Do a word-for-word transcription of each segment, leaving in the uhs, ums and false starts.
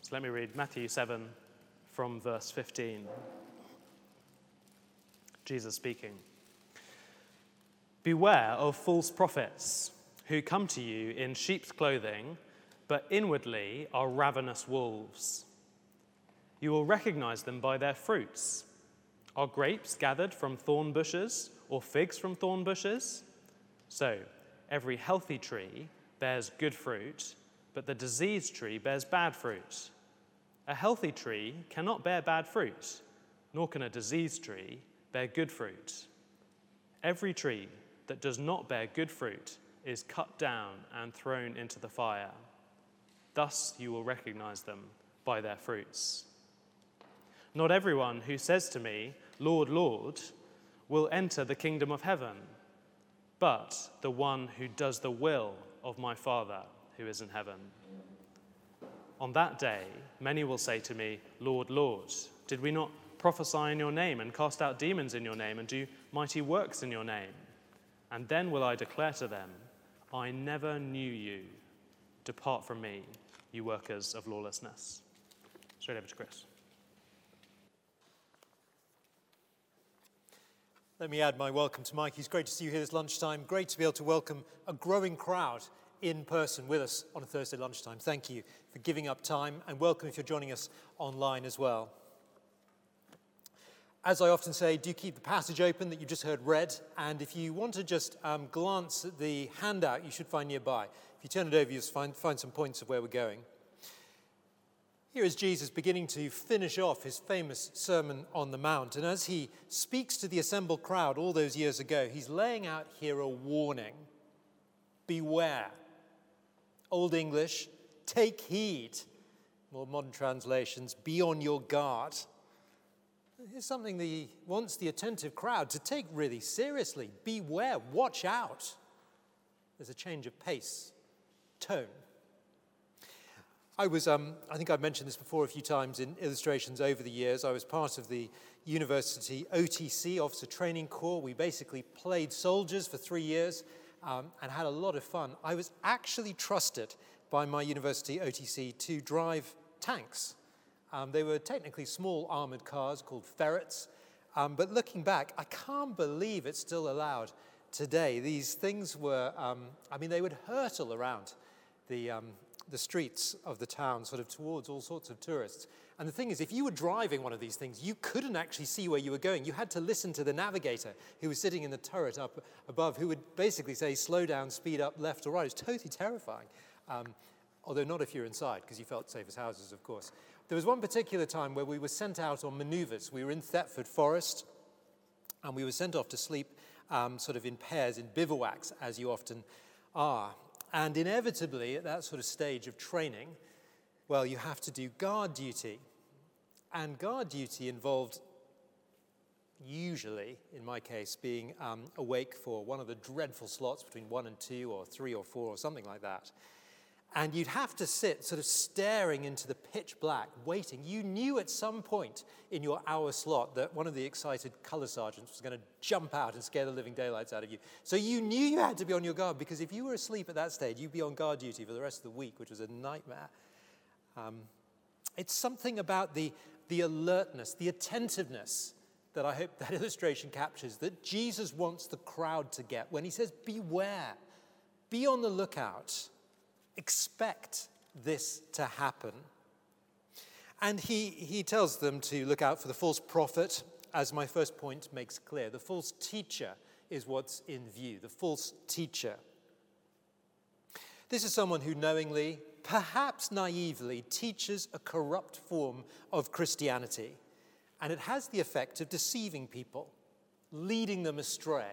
So let me read Matthew seven from verse fifteen. Jesus speaking. Beware of false prophets who come to you in sheep's clothing, but inwardly are ravenous wolves. You will recognize them by their fruits. Are grapes gathered from thorn bushes or figs from thorn bushes? So, every healthy tree bears good fruit, but the diseased tree bears bad fruit. A healthy tree cannot bear bad fruit, nor can a diseased tree bear good fruit. Every tree that does not bear good fruit is cut down and thrown into the fire. Thus you will recognize them by their fruits. Not everyone who says to me, Lord, Lord, will enter the kingdom of heaven, but the one who does the will of my Father who is in heaven. On that day, many will say to me, Lord, Lord, did we not prophesy in your name and cast out demons in your name and do mighty works in your name? And then will I declare to them, I never knew you. Depart from me, you workers of lawlessness. Straight over to Chris. Let me add my welcome to Mike. It's great to see you here this lunchtime. Great to be able to welcome a growing crowd in person with us on a Thursday lunchtime. Thank you for giving up time, and welcome if you're joining us online as well. As I often say, do keep the passage open that you just heard read, and if you want to just um, glance at the handout you should find nearby. If you turn it over, you'll find, find some points of where we're going. Here is Jesus beginning to finish off his famous Sermon on the Mount, and as he speaks to the assembled crowd all those years ago, he's laying out here a warning. Beware. Old English, take heed. More modern translations, be on your guard. Here's something that he wants the attentive crowd to take really seriously. Beware, watch out. There's a change of pace, tone. I was, um, I think I've mentioned this before a few times in illustrations over the years. I was part of the university O T C, Officer Training Corps. We basically played soldiers for three years um, and had a lot of fun. I was actually trusted by my university O T C to drive tanks. Um, they were technically small armored cars called ferrets, um, but looking back, I can't believe it's still allowed today. These things were, um, I mean, they would hurtle around the, um, the streets of the town, sort of towards all sorts of tourists. And the thing is, if you were driving one of these things, you couldn't actually see where you were going. You had to listen to the navigator who was sitting in the turret up above, who would basically say, slow down, speed up, left or right. It was totally terrifying, um, although not if you're inside, because you felt safe as houses, of course. There was one particular time where we were sent out on maneuvers. We were in Thetford Forest, and we were sent off to sleep um, sort of in pairs, in bivouacs, as you often are. And inevitably, at that sort of stage of training, well, you have to do guard duty. And guard duty involved, usually, in my case, being um, awake for one of the dreadful slots between one and two, or three or four, or something like that. And you'd have to sit sort of staring into the pitch black, waiting. You knew at some point in your hour slot that one of the excited colour sergeants was going to jump out and scare the living daylights out of you. So you knew you had to be on your guard, because if you were asleep at that stage, you'd be on guard duty for the rest of the week, which was a nightmare. Um, it's something about the, the alertness, the attentiveness that I hope that illustration captures, that Jesus wants the crowd to get when he says, beware, be on the lookout. Expect this to happen. And he, he tells them to look out for the false prophet, as my first point makes clear. The false teacher is what's in view, the false teacher. This is someone who knowingly, perhaps naively, teaches a corrupt form of Christianity. And it has the effect of deceiving people, leading them astray.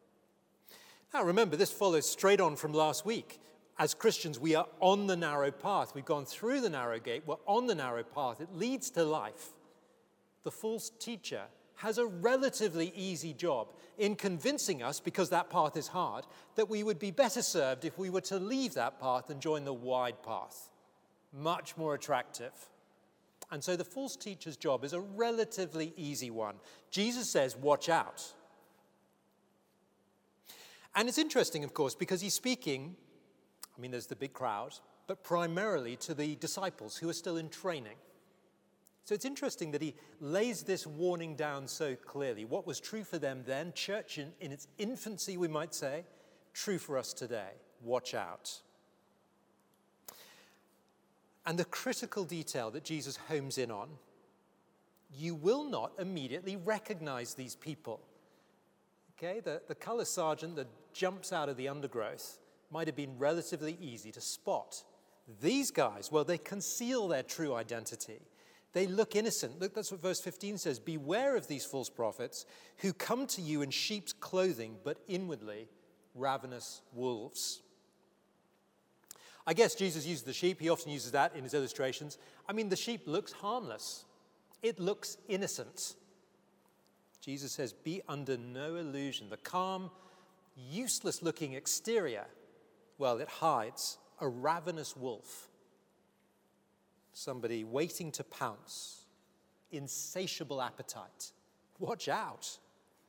Now remember, this follows straight on from last week. As Christians, we are on the narrow path. We've gone through the narrow gate. We're on the narrow path. It leads to life. The false teacher has a relatively easy job in convincing us, because that path is hard, that we would be better served if we were to leave that path and join the wide path. Much more attractive. And so the false teacher's job is a relatively easy one. Jesus says, watch out. And it's interesting, of course, because he's speaking. I mean, there's the big crowd, but primarily to the disciples who are still in training. So it's interesting that he lays this warning down so clearly. What was true for them then, church in, in its infancy, we might say, true for us today. Watch out. And the critical detail that Jesus homes in on, you will not immediately recognize these people. Okay, the, the color sergeant that jumps out of the undergrowth might have been relatively easy to spot. These guys, well, they conceal their true identity. They look innocent. Look, that's what verse fifteen says. Beware of these false prophets who come to you in sheep's clothing, but inwardly ravenous wolves. I guess Jesus uses the sheep. He often uses that in his illustrations. I mean, the sheep looks harmless. It looks innocent. Jesus says, be under no illusion. The calm, useless-looking exterior, well, it hides a ravenous wolf. Somebody waiting to pounce. Insatiable appetite. Watch out.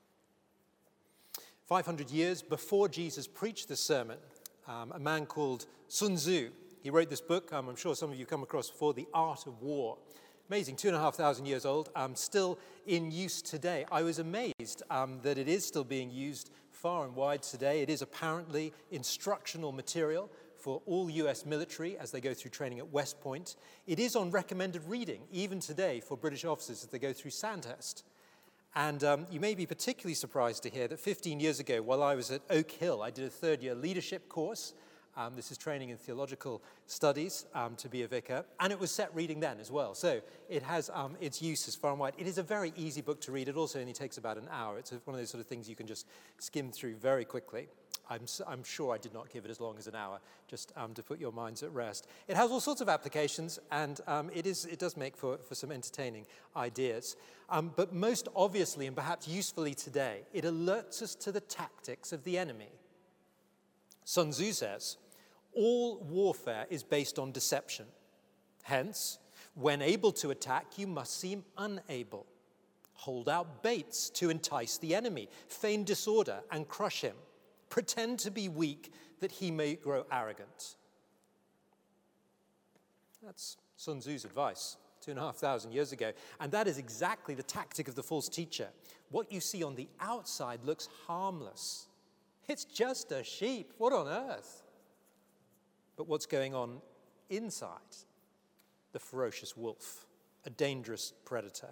five hundred years before Jesus preached this sermon, um, a man called Sun Tzu, he wrote this book, um, I'm sure some of you come across before, The Art of War. Amazing, two and a half thousand years old, um, still in use today. I was amazed um, that it is still being used far and wide today. It is apparently instructional material for all U S military as they go through training at West Point. It is on recommended reading, even today, for British officers as they go through Sandhurst. And um, you may be particularly surprised to hear that fifteen years ago, while I was at Oak Hill, I did a third-year leadership course. Um, this is training in theological studies um, to be a vicar. And it was set reading then as well. So it has um, its uses far and wide. It is a very easy book to read. It also only takes about an hour. It's one of those sort of things you can just skim through very quickly. I'm, I'm sure I did not give it as long as an hour, just um, to put your minds at rest. It has all sorts of applications, and um, it, is, it does make for, for some entertaining ideas. Um, but most obviously, and perhaps usefully today, it alerts us to the tactics of the enemy. Sun Tzu says, all warfare is based on deception. Hence, when able to attack, you must seem unable. Hold out baits to entice the enemy, feign disorder and crush him. Pretend to be weak that he may grow arrogant. That's Sun Tzu's advice two and a half thousand years ago. And that is exactly the tactic of the false teacher. What you see on the outside looks harmless. It's just a sheep. What on earth? But what's going on inside? The ferocious wolf, a dangerous predator.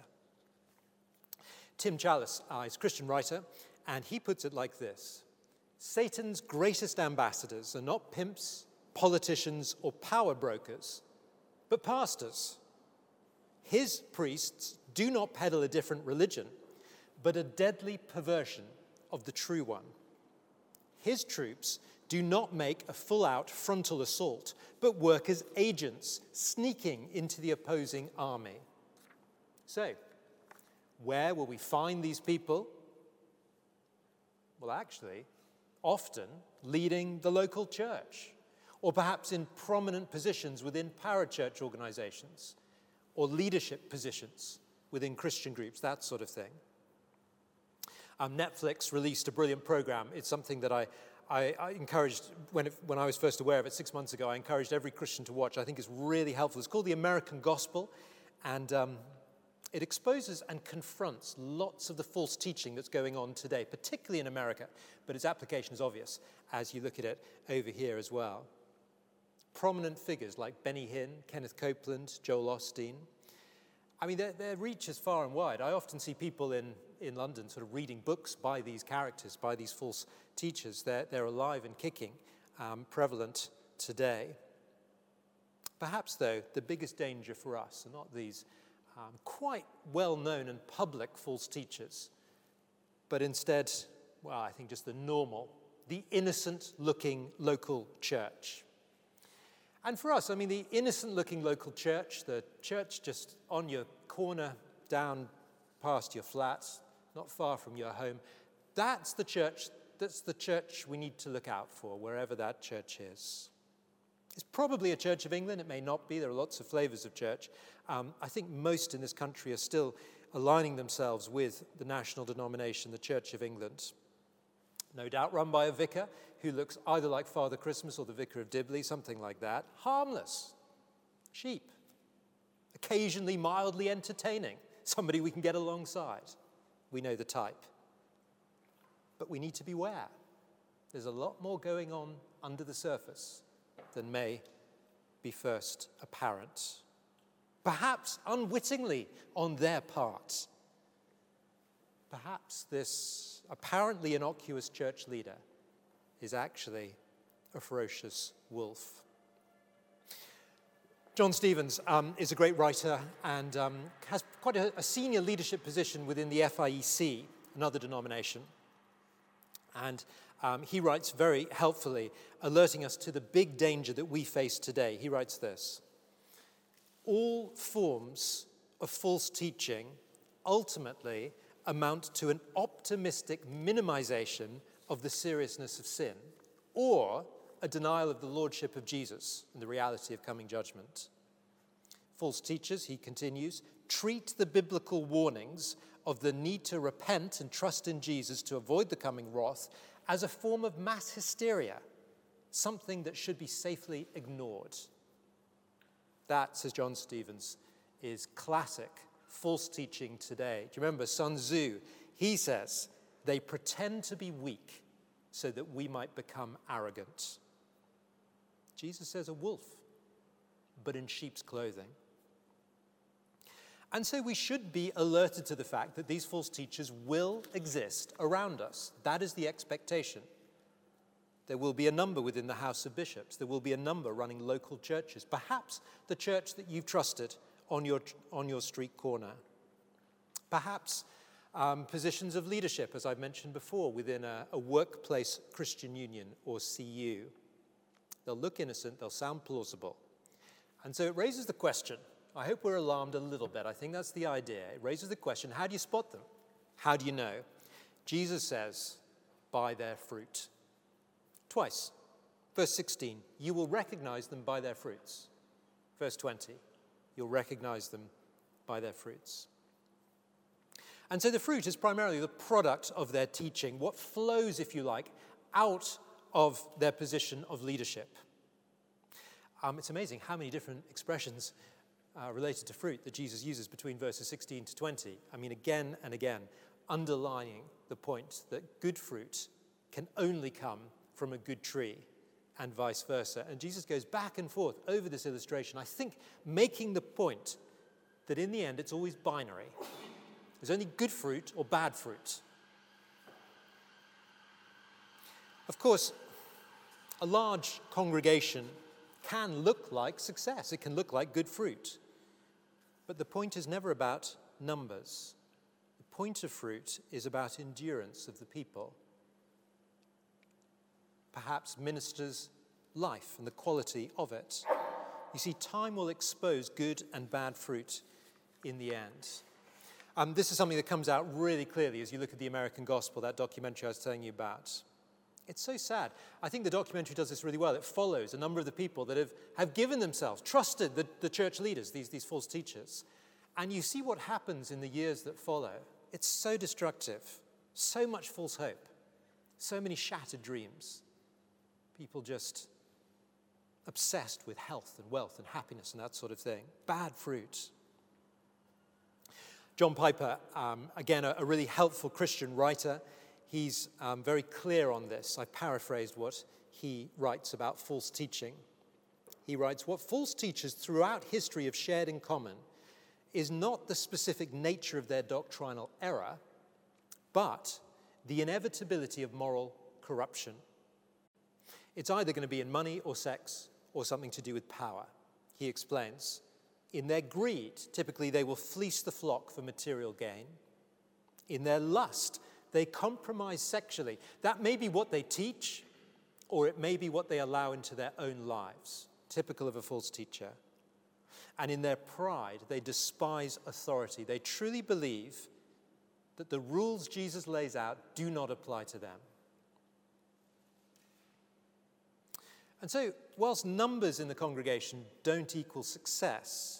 Tim Challies uh, is a Christian writer, and he puts it like this. Satan's greatest ambassadors are not pimps, politicians, or power brokers, but pastors. His priests do not peddle a different religion, but a deadly perversion of the true one. His troops do not make a full-out frontal assault, but work as agents, sneaking into the opposing army. So, where will we find these people? Well, actually, often leading the local church, or perhaps in prominent positions within parachurch organizations, or leadership positions within Christian groups, that sort of thing. Um, Netflix released a brilliant program. It's something that I, I, I encouraged, when, it, when I was first aware of it six months ago, I encouraged every Christian to watch. I think it's really helpful. It's called The American Gospel, and um, it exposes and confronts lots of the false teaching that's going on today, particularly in America, but its application is obvious as you look at it over here as well. Prominent figures like Benny Hinn, Kenneth Copeland, Joel Osteen. I mean, their, their reach is far and wide. I often see people in, in London sort of reading books by these characters, by these false teachers. They're, they're alive and kicking, um, prevalent today. Perhaps, though, the biggest danger for us are not these Um, quite well-known and public false teachers, but instead, well, I think just the normal, the innocent-looking local church. And for us, I mean, the innocent-looking local church, the church just on your corner, down past your flat, not far from your home, that's the church, that's the church we need to look out for, wherever that church is. It's probably a Church of England. It may not be. There are lots of flavors of church. Um, I think most in this country are still aligning themselves with the national denomination, the Church of England. no doubt run by a vicar who looks either like Father Christmas or the Vicar of Dibley, something like that. Harmless. Sheep. Occasionally mildly entertaining. Somebody we can get alongside. We know the type. But we need to beware. There's a lot more going on under the surface than may be first apparent. Perhaps unwittingly on their part. Perhaps this apparently innocuous church leader is actually a ferocious wolf. John Stevens um, is a great writer and um, has quite a, a senior leadership position within the F I E C, another denomination. And um, he writes very helpfully, alerting us to the big danger that we face today. He writes this: all forms of false teaching ultimately amount to an optimistic minimization of the seriousness of sin, or a denial of the lordship of Jesus and the reality of coming judgment. False teachers, he continues, treat the biblical warnings of the need to repent and trust in Jesus to avoid the coming wrath as a form of mass hysteria, something that should be safely ignored. That, says John Stevens, is classic false teaching today. Do you remember Sun Tzu? He says, they pretend to be weak so that we might become arrogant. Jesus says a wolf, but in sheep's clothing. And so we should be alerted to the fact that these false teachers will exist around us. That is the expectation. There will be a number within the House of Bishops. There will be a number running local churches, perhaps the church that you've trusted on your, on your street corner. Perhaps um, positions of leadership, as I've mentioned before, within a, a workplace Christian union or C U. They'll look innocent, they'll sound plausible. And so it raises the question, I hope we're alarmed a little bit, I think that's the idea. It raises the question, how do you spot them? How do you know? Jesus says, by their fruit. Twice. Verse sixteen, you will recognize them by their fruits. Verse twenty, you'll recognize them by their fruits. And so the fruit is primarily the product of their teaching, what flows, if you like, out of their position of leadership. Um, it's amazing how many different expressions uh, related to fruit that Jesus uses between verses sixteen to twenty. I mean, again and again, underlining the point that good fruit can only come from a good tree and vice versa. And Jesus goes back and forth over this illustration, I think making the point that in the end it's always binary. There's only good fruit or bad fruit. Of course, a large congregation can look like success. It can look like good fruit. But the point is never about numbers. The point of fruit is about endurance of the people. Perhaps ministers' life and the quality of it. You see, time will expose good and bad fruit in the end. Um, this is something that comes out really clearly as you look at the American Gospel, that documentary I was telling you about. It's so sad. I think the documentary does this really well. It follows a number of the people that have, have given themselves, trusted the, the church leaders, these, these false teachers. And you see what happens in the years that follow. It's so destructive, so much false hope, so many shattered dreams. People just obsessed with health and wealth and happiness and that sort of thing. Bad fruit. John Piper, um, again, a, a really helpful Christian writer. He's um, very clear on this. I've paraphrased what he writes about false teaching. He writes, what false teachers throughout history have shared in common is not the specific nature of their doctrinal error, but the inevitability of moral corruption. It's either going to be in money or sex or something to do with power. He explains, in their greed, typically they will fleece the flock for material gain. In their lust, they compromise sexually. That may be what they teach, or it may be what they allow into their own lives, typical of a false teacher. And in their pride, they despise authority. They truly believe that the rules Jesus lays out do not apply to them. And so, whilst numbers in the congregation don't equal success,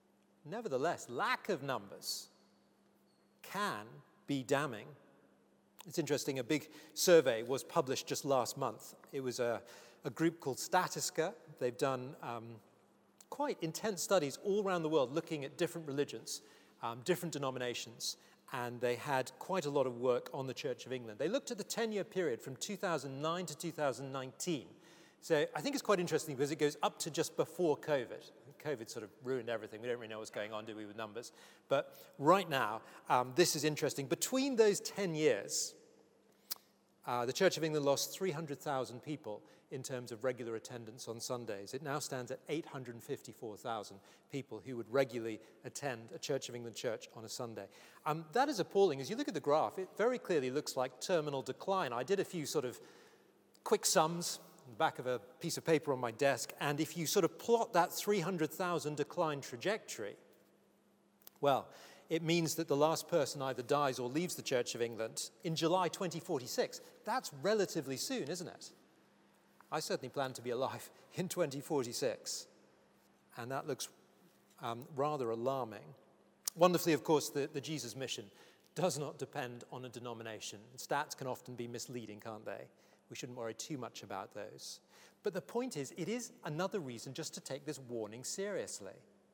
nevertheless, lack of numbers can be damning It's interesting, a big survey was published just last month. It was a, a group called Statiska. They've done um, quite intense studies all around the world looking at different religions, um, different denominations, and they had quite a lot of work on the Church of England. They looked at the ten-year period from two thousand nine to two thousand nineteen. So I think it's quite interesting because it goes up to just before COVID. COVID sort of ruined everything. We don't really know what's going on, do we, with numbers? But right now, um, this is interesting. Between those ten years, uh, the Church of England lost three hundred thousand people in terms of regular attendance on Sundays. It now stands at eight hundred fifty-four thousand people who would regularly attend a Church of England church on a Sunday. Um, that is appalling. As you look at the graph, it very clearly looks like terminal decline. I did a few sort of quick sums on the back of a piece of paper on my desk, and if you sort of plot that three hundred thousand decline trajectory, well, it means that the last person either dies or leaves the Church of England in July twenty forty-six. That's relatively soon, isn't it? I certainly plan to be alive in twenty forty-six, and that looks um, rather alarming. Wonderfully, of course, the, the Jesus mission does not depend on a denomination. Stats can often be misleading, can't they? We shouldn't worry too much about those. But the point is, it is another reason just to take this warning seriously.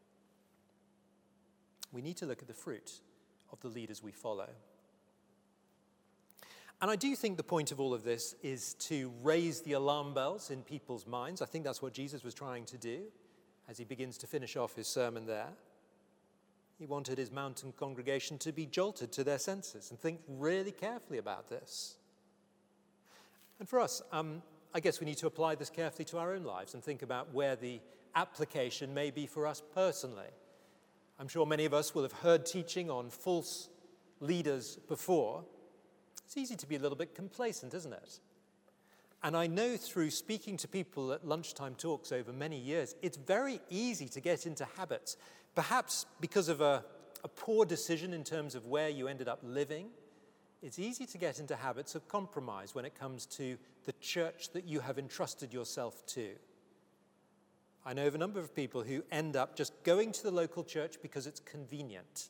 We need to look at the fruit of the leaders we follow. And I do think the point of all of this is to raise the alarm bells in people's minds. I think that's what Jesus was trying to do as he begins to finish off his sermon there. He wanted his mountain congregation to be jolted to their senses and think really carefully about this. And for us, um, I guess we need to apply this carefully to our own lives and think about where the application may be for us personally. I'm sure many of us will have heard teaching on false leaders before. It's easy to be a little bit complacent, isn't it? And I know through speaking to people at lunchtime talks over many years, it's very easy to get into habits, perhaps because of a, a poor decision in terms of where you ended up living. It's easy to get into habits of compromise when it comes to the church that you have entrusted yourself to. I know of a number of people who end up just going to the local church because it's convenient.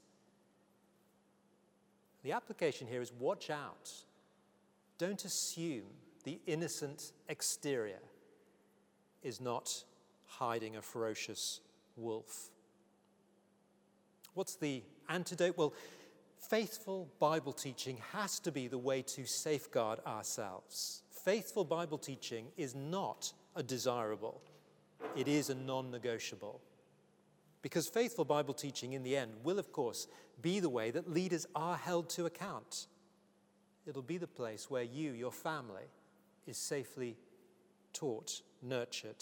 The application here is watch out. Don't assume the innocent exterior is not hiding a ferocious wolf. What's the antidote? Well, faithful Bible teaching has to be the way to safeguard ourselves. Faithful Bible teaching is not a desirable. It is a non-negotiable. Because faithful Bible teaching in the end will, of course, be the way that leaders are held to account. It'll be the place where you, your family, is safely taught, nurtured.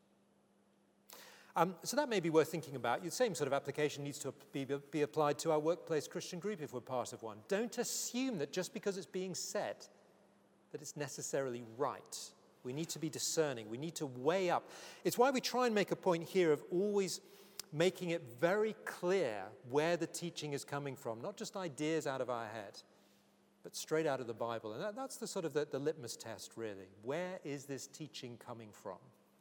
Um, so that may be worth thinking about. The same sort of application needs to be, be applied to our workplace Christian group if we're part of one. Don't assume that just because it's being said that it's necessarily right. We need to be discerning. We need to weigh up. It's why we try and make a point here of always making it very clear where the teaching is coming from, not just ideas out of our head, but straight out of the Bible. And that, that's the sort of the, the litmus test, really. Where is this teaching coming from?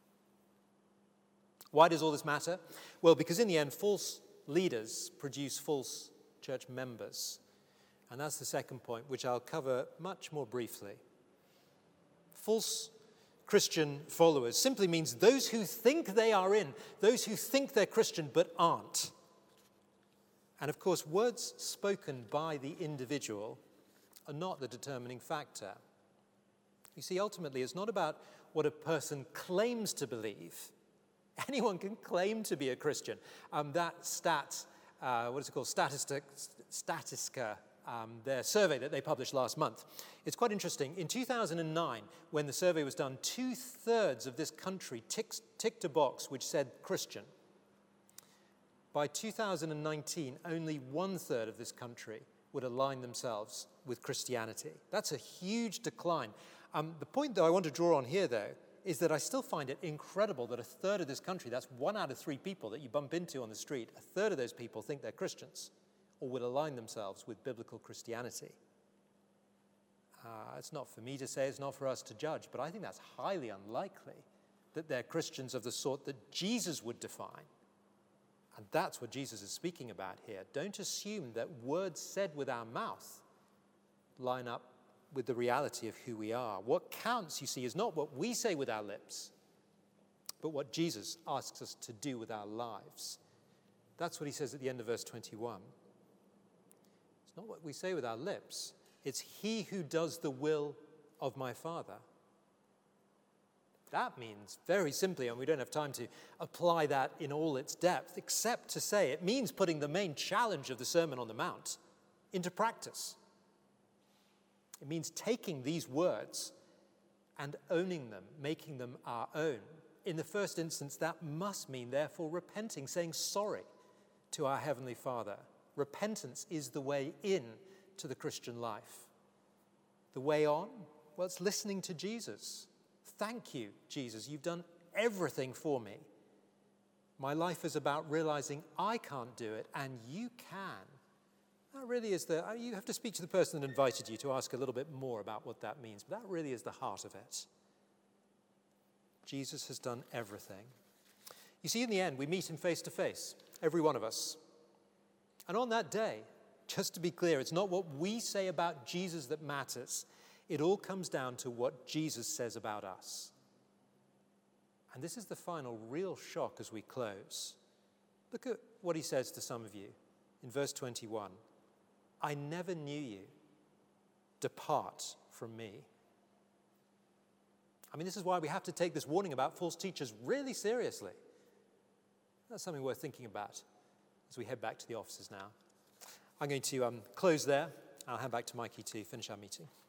Why does all this matter? Well, because in the end, false leaders produce false church members. And that's the second point, which I'll cover much more briefly. False Christian followers simply means those who think they are in, those who think they're Christian but aren't. And of course, words spoken by the individual are not the determining factor. You see, ultimately, it's not about what a person claims to believe. Anyone can claim to be a Christian. Um, that stat, uh, what is it called, Statistic, Statiska, um, their survey that they published last month. It's quite interesting. In two thousand nine, when the survey was done, two-thirds of this country ticked, ticked a box which said Christian. By two thousand nineteen, only one-third of this country would align themselves with Christianity. That's a huge decline. Um, the point that I want to draw on here, though, is that I still find it incredible that a third of this country, that's one out of three people that you bump into on the street, a third of those people think they're Christians or would align themselves with biblical Christianity. Uh, it's not for me to say, it's not for us to judge, but I think that's highly unlikely that they're Christians of the sort that Jesus would define. And that's what Jesus is speaking about here. Don't assume that words said with our mouth line up with the reality of who we are. What counts, you see, is not what we say with our lips, but what Jesus asks us to do with our lives. That's what he says at the end of verse twenty-one. It's not what we say with our lips. It's he who does the will of my Father. That means, very simply, and we don't have time to apply that in all its depth, except to say it means putting the main challenge of the Sermon on the Mount into practice. It means taking these words and owning them, making them our own. In the first instance, that must mean, therefore, repenting, saying sorry to our Heavenly Father. Repentance is the way in to the Christian life. The way on? Well, it's listening to Jesus. Thank you, Jesus. You've done everything for me. My life is about realizing I can't do it and you can. That really is the, you have to speak to the person that invited you to ask a little bit more about what that means, but that really is the heart of it. Jesus has done everything. You see, in the end, we meet him face to face, every one of us. And on that day, just to be clear, it's not what we say about Jesus that matters. It all comes down to what Jesus says about us. And this is the final real shock as we close. Look at what he says to some of you in verse twenty-one. I never knew you. Depart from me. I mean, this is why we have to take this warning about false teachers really seriously. That's something worth thinking about as we head back to the offices now. I'm going to um, close there. I'll hand back to Mikey to finish our meeting.